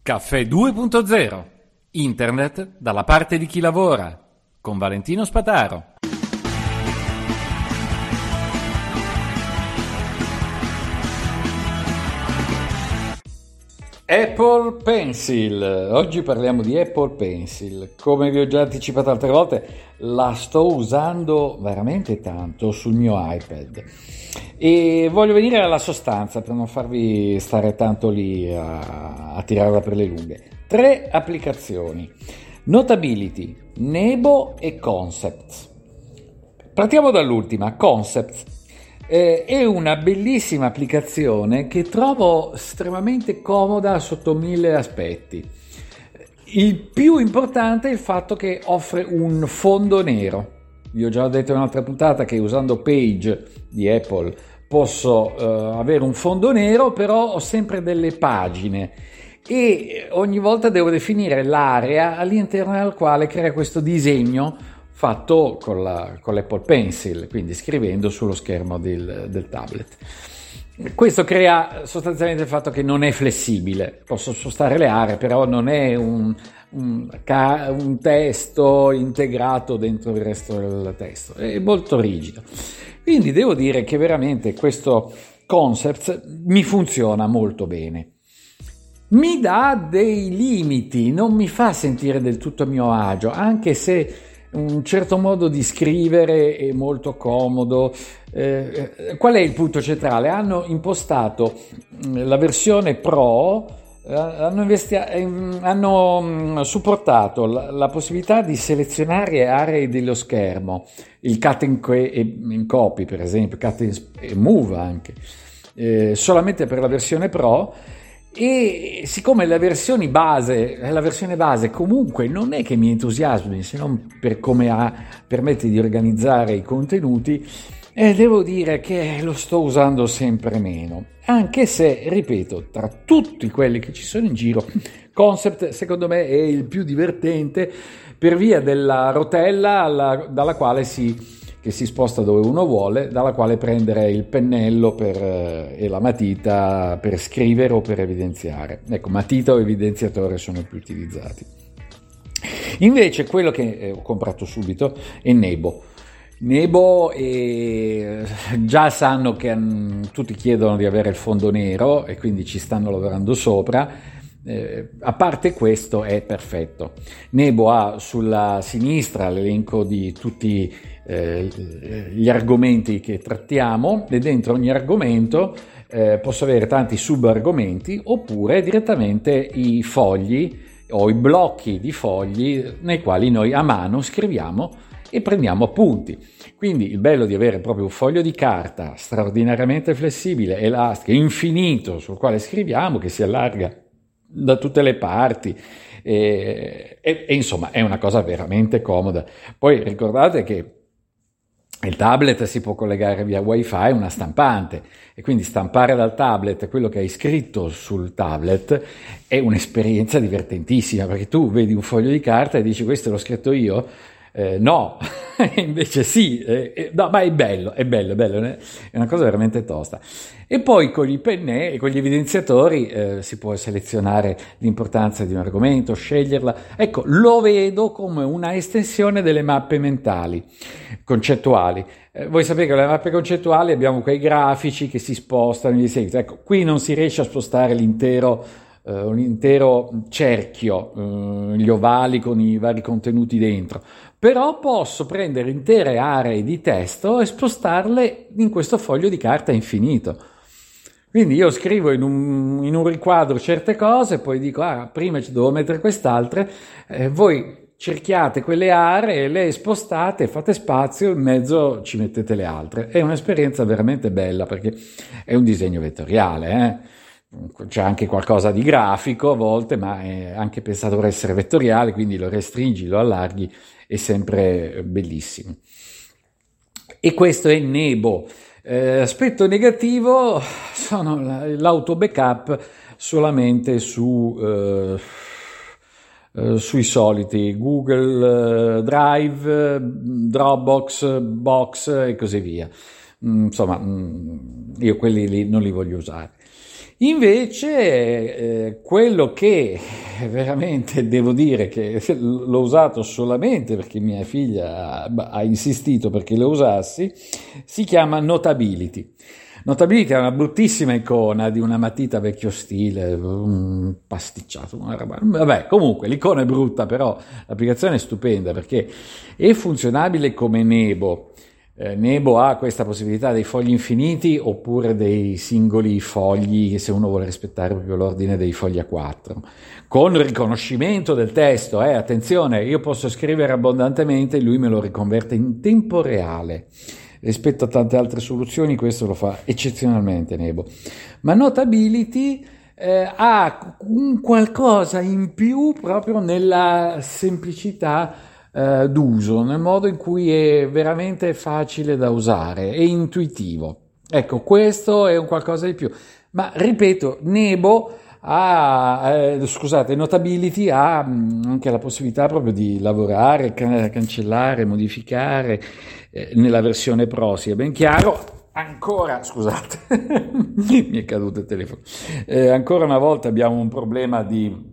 Caffè 2.0. Internet dalla parte di chi lavora. Con Valentino Spataro. Apple Pencil. Oggi parliamo di Apple Pencil. Come vi ho già anticipato altre volte, la sto usando veramente tanto sul mio iPad. E voglio venire alla sostanza per non farvi stare tanto lì a tirarla per le lunghe. 3 applicazioni: Notability, Nebo e Concepts. Partiamo dall'ultima, Concepts. È una bellissima applicazione che trovo estremamente comoda sotto 1000 aspetti. Il più importante è il fatto che offre un fondo nero. Vi ho già detto in un'altra puntata che usando Page di Apple posso avere un fondo nero, però ho sempre delle pagine e ogni volta devo definire l'area all'interno della quale crea questo disegno fatto con l'Apple Pencil, quindi scrivendo sullo schermo del tablet. Questo crea sostanzialmente il fatto che non è flessibile, posso spostare le aree, però non è un testo integrato dentro il resto del testo, è molto rigido. Quindi devo dire che veramente questo concept mi funziona molto bene. Mi dà dei limiti, non mi fa sentire del tutto a mio agio, anche se un certo modo di scrivere è molto comodo. Qual è il punto centrale? Hanno impostato la versione Pro, hanno supportato la possibilità di selezionare aree dello schermo, il cut and copy per esempio, cut and move anche, solamente per la versione Pro. E siccome la versione base comunque non è che mi entusiasmi, se non per come permette di organizzare i contenuti, devo dire che lo sto usando sempre meno, anche se, ripeto, tra tutti quelli che ci sono in giro, Concept secondo me è il più divertente per via della rotella dalla quale che si sposta dove uno vuole, dalla quale prendere il pennello e la matita per scrivere o per evidenziare. Ecco, matita o evidenziatore sono i più utilizzati. Invece quello che ho comprato subito è Nebo. Nebo già sanno che tutti chiedono di avere il fondo nero e quindi ci stanno lavorando sopra. A parte questo è perfetto. Nebo ha sulla sinistra l'elenco di tutti gli argomenti che trattiamo e dentro ogni argomento posso avere tanti subargomenti oppure direttamente i fogli o i blocchi di fogli nei quali noi a mano scriviamo e prendiamo appunti. Quindi il bello di avere proprio un foglio di carta straordinariamente flessibile, elastico, infinito, sul quale scriviamo, che si allarga da tutte le parti e insomma è una cosa veramente comoda. Poi ricordate che il tablet si può collegare via wifi a una stampante e quindi stampare dal tablet quello che hai scritto sul tablet è un'esperienza divertentissima, perché tu vedi un foglio di carta e dici questo l'ho scritto io. No, invece sì, no, ma è bello, è una cosa veramente tosta. E poi con i pennelli e con gli evidenziatori si può selezionare l'importanza di un argomento, sceglierla. Ecco, lo vedo come una estensione delle mappe mentali, concettuali. Voi sapete che con le mappe concettuali abbiamo quei grafici che si spostano e di seguito. Ecco, qui non si riesce a spostare un intero cerchio, gli ovali con i vari contenuti dentro, però posso prendere intere aree di testo e spostarle in questo foglio di carta infinito. Quindi io scrivo in un riquadro certe cose, poi dico prima ci devo mettere quest'altre, voi cerchiate quelle aree, le spostate, fate spazio, in mezzo ci mettete le altre. È un'esperienza veramente bella perché è un disegno vettoriale, C'è anche qualcosa di grafico a volte, ma è anche pensato per essere vettoriale, quindi lo restringi, lo allarghi, è sempre bellissimo. E questo è Nebo. Aspetto negativo sono l'auto backup solamente sui soliti Google Drive, Dropbox, Box e così via. Insomma, io quelli lì non li voglio usare. Invece, quello che veramente devo dire che l'ho usato solamente perché mia figlia ha insistito perché lo usassi, si chiama Notability. Notability è una bruttissima icona di una matita vecchio stile, un pasticciato, una roba. Vabbè, comunque l'icona è brutta, però l'applicazione è stupenda perché è funzionabile come Nebo. Nebo ha questa possibilità dei fogli infiniti oppure dei singoli fogli se uno vuole rispettare proprio l'ordine dei fogli a 4 con riconoscimento del testo, attenzione, io posso scrivere abbondantemente e lui me lo riconverte in tempo reale. Rispetto a tante altre soluzioni questo lo fa eccezionalmente Nebo, ma Notability ha un qualcosa in più proprio nella semplicità d'uso, nel modo in cui è veramente facile da usare, è intuitivo. Ecco, questo è un qualcosa di più. Ma ripeto, Notability ha anche la possibilità proprio di lavorare, cancellare, modificare nella versione Pro, sia ben chiaro. Ancora, scusate, mi è caduto il telefono. Ancora una volta abbiamo un problema di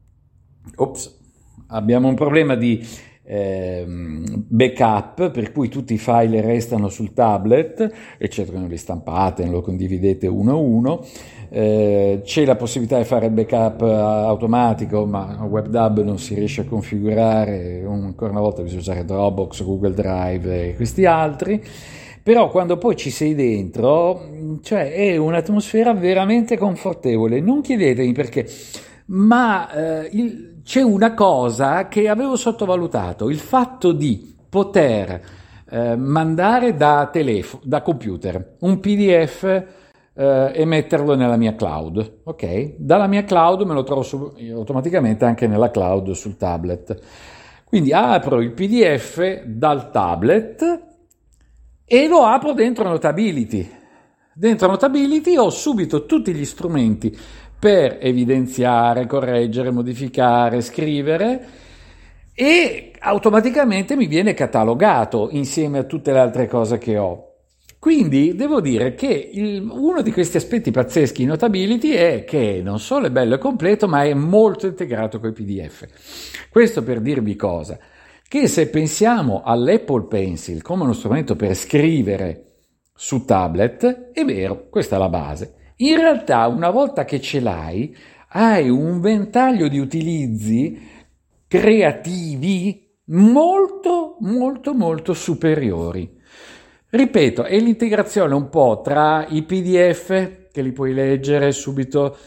backup, per cui tutti i file restano sul tablet, eccetera, non li stampate, non lo condividete uno a uno. C'è la possibilità di fare il backup automatico, ma a WebDAV non si riesce a configurare, ancora una volta bisogna usare Dropbox, Google Drive e questi altri. Però quando poi ci sei dentro, cioè è un'atmosfera veramente confortevole. Non chiedetemi perché, ma c'è una cosa che avevo sottovalutato, il fatto di poter mandare da computer un PDF e metterlo nella mia cloud, ok? Dalla mia cloud me lo trovo automaticamente anche nella cloud sul tablet. Quindi apro il PDF dal tablet e lo apro dentro Notability. Dentro Notability ho subito tutti gli strumenti per evidenziare, correggere, modificare, scrivere e automaticamente mi viene catalogato insieme a tutte le altre cose che ho. Quindi devo dire che uno di questi aspetti pazzeschi in Notability è che non solo è bello e completo, ma è molto integrato con i PDF. Questo per dirvi cosa? Che se pensiamo all'Apple Pencil come uno strumento per scrivere su tablet, è vero, questa è la base. In realtà, una volta che ce l'hai, hai un ventaglio di utilizzi creativi molto, molto, molto superiori. Ripeto, è l'integrazione un po' tra i PDF, che li puoi leggere subito,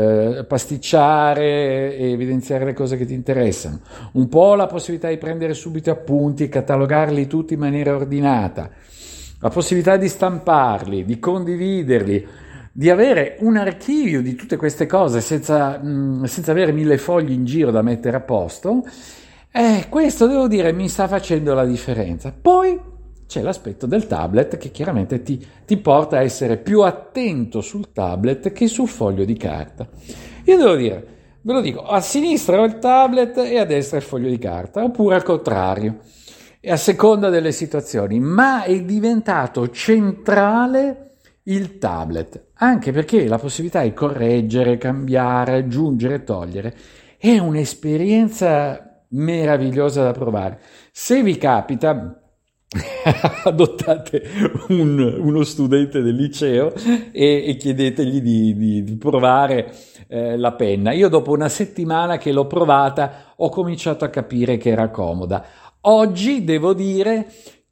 pasticciare e evidenziare le cose che ti interessano, un po' la possibilità di prendere subito appunti e catalogarli tutti in maniera ordinata, la possibilità di stamparli, di condividerli, di avere un archivio di tutte queste cose senza avere 1000 fogli in giro da mettere a posto. Questo devo dire mi sta facendo la differenza. Poi c'è l'aspetto del tablet che chiaramente ti porta a essere più attento sul tablet che sul foglio di carta. Io devo dire, ve lo dico, a sinistra ho il tablet e a destra il foglio di carta, oppure al contrario, e a seconda delle situazioni, ma è diventato centrale il tablet, anche perché la possibilità di correggere, cambiare, aggiungere, togliere, è un'esperienza meravigliosa da provare. Se vi capita, adottate uno studente del liceo e chiedetegli di provare la penna. Io dopo una settimana che l'ho provata ho cominciato a capire che era comoda. Oggi devo dire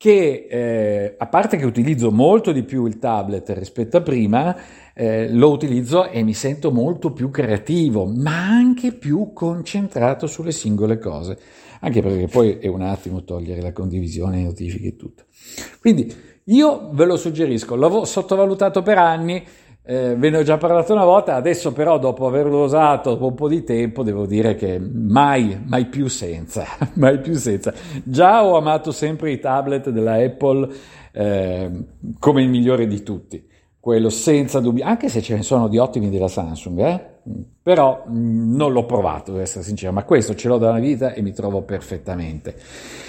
che a parte che utilizzo molto di più il tablet rispetto a prima, lo utilizzo e mi sento molto più creativo, ma anche più concentrato sulle singole cose. Anche perché poi è un attimo togliere la condivisione, le notifiche e tutto. Quindi io ve lo suggerisco, l'ho sottovalutato per anni, ve ne ho già parlato una volta, adesso però dopo averlo usato dopo un po' di tempo devo dire che mai più senza, mai più senza. Già ho amato sempre i tablet della Apple come il migliore di tutti, quello senza dubbio, anche se ce ne sono di ottimi della Samsung, però non l'ho provato, devo essere sincero, ma questo ce l'ho da una vita e mi trovo perfettamente.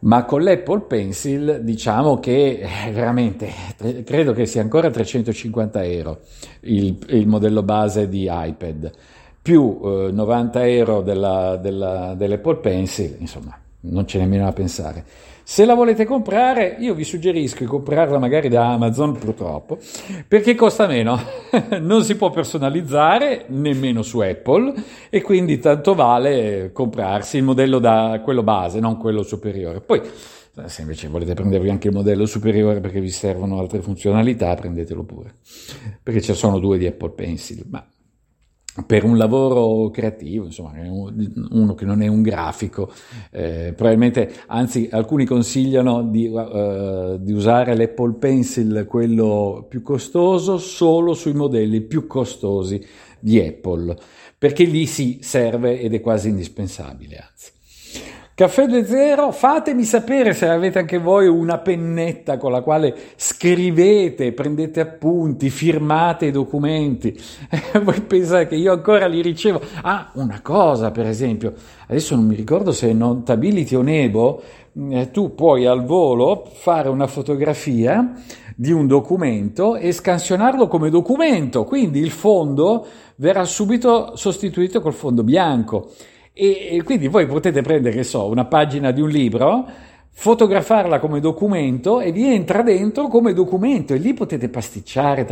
Ma con l'Apple Pencil diciamo che veramente credo che sia ancora 350 euro il modello base di iPad, più 90 euro dell'Apple Pencil, insomma, non c'è nemmeno a pensare. Se la volete comprare, io vi suggerisco di comprarla magari da Amazon, purtroppo, perché costa meno, non si può personalizzare nemmeno su Apple e quindi tanto vale comprarsi il modello da quello base, non quello superiore. Poi, se invece volete prendervi anche il modello superiore perché vi servono altre funzionalità, prendetelo pure, perché ce ne sono due di Apple Pencil, ma per un lavoro creativo, insomma, uno che non è un grafico, probabilmente, anzi, alcuni consigliano di usare l'Apple Pencil, quello più costoso, solo sui modelli più costosi di Apple, perché lì sì, serve ed è quasi indispensabile, anzi. Caffè 2.0, fatemi sapere se avete anche voi una pennetta con la quale scrivete, prendete appunti, firmate i documenti. Voi pensate che io ancora li ricevo? Ah, una cosa per esempio, adesso non mi ricordo se è Notability o Nebo, tu puoi al volo fare una fotografia di un documento e scansionarlo come documento, quindi il fondo verrà subito sostituito col fondo bianco. E quindi voi potete prendere, che so, una pagina di un libro, fotografarla come documento e vi entra dentro come documento e lì potete pasticciare,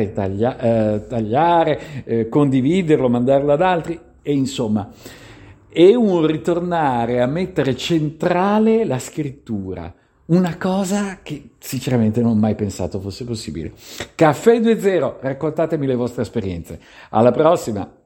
tagliare, condividerlo, mandarlo ad altri e insomma è un ritornare a mettere centrale la scrittura, una cosa che sinceramente non ho mai pensato fosse possibile. Caffè 2.0, raccontatemi le vostre esperienze. Alla prossima!